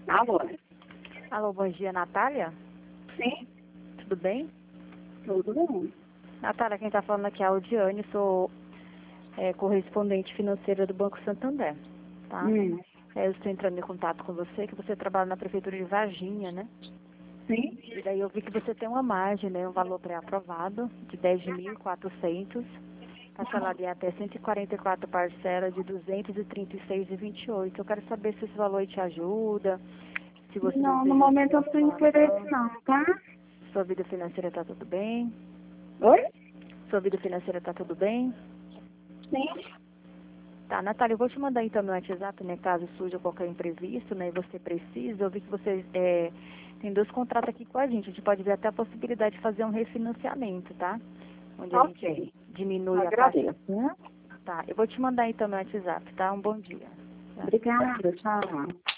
Alô? Alô, bom dia, Natália? Sim, Tudo bem? tudo bem. Natália, quem está falando aqui é a Audiane, sou correspondente financeira do Banco Santander, tá? Hum. Eu estou entrando em contato com você, que você trabalha na Prefeitura de Varginha, né? Sim, E daí eu vi que você tem uma margem, né, um valor pré-aprovado de 10.400, parcelado em até 144 parcelas de 236,28. Eu quero saber se esse valor te ajuda, se você não, no deseja momento eu fazer não tenho interesse não, tá? sua vida financeira está tudo bem? Oi? Sua vida financeira está tudo bem? Sim. Tá, Natália, eu vou te mandar então no WhatsApp, né, caso surja qualquer imprevisto, né, e você precisa. Eu vi que você tem 2 contratos aqui com a gente pode ver até a possibilidade de fazer um refinanciamento, tá? Onde a Ok. gente diminui a taxa. Agradeço, né? Tá, eu vou te mandar então no WhatsApp, tá? Um bom dia. Tá? Obrigada, tchau.